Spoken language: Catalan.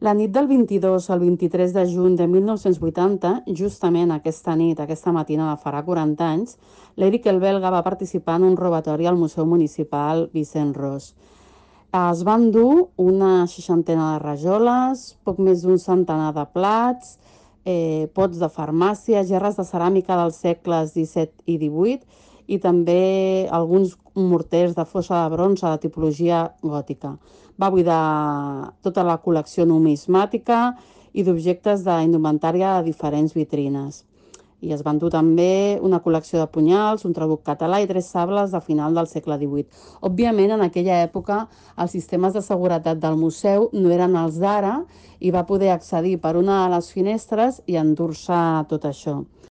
La nit del 22 al 23 de juny de 1980, justament aquesta nit, aquesta matinada farà 40 anys, l'Eric el Belga va participar en un robatori al Museu Municipal Vicent Ros. Es van dur una seixantena de rajoles, poc més d'un centenar de plats, pots de farmàcia, gerres de ceràmica dels segles XVII i XVIII i també alguns morters de fossa de bronze de tipologia gòtica. Va buidar tota la col·lecció numismàtica i d'objectes d'indumentària a diferents vitrines. I es van dur també una col·lecció de punyals, un trabuc català i 3 sables de final del segle XVIII. Òbviament, en aquella època, els sistemes de seguretat del museu no eren els d'ara i va poder accedir per una de les finestres i endur-se tot això.